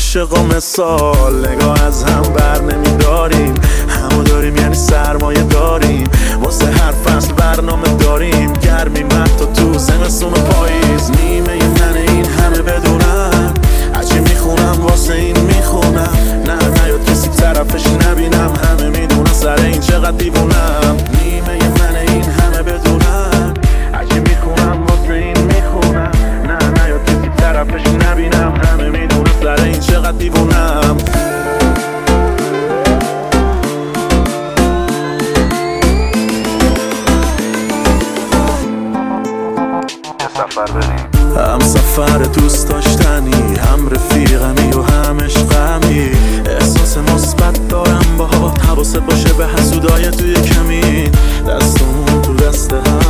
عاشق و مثال، نگاه از هم بر نمیداریم، همو داریم یعنی سرمایه داریم، واسه هر فصل برنامه داریم، گرمیم حتی تو زمستون و پاییز. نیمه من این همه بدونم، هرچی میخونم واسه این میخونم، نه نیاد کسی طرفش نبینم، همه میدونم سر این چقدر دیوونم. نیمه من این همه بدونم، هرچی میخونم واسه این میخونم، نه نیاد کسی طرفش نبینم، همه میدونم سر این چقدر دیوونم. هم سفر دوست داشتنی، هم رفیقمی و هم عشقمی، احساس مثبت دارم باهات، حواست باشه به حسودای توی کمین، دستمون تو دست هم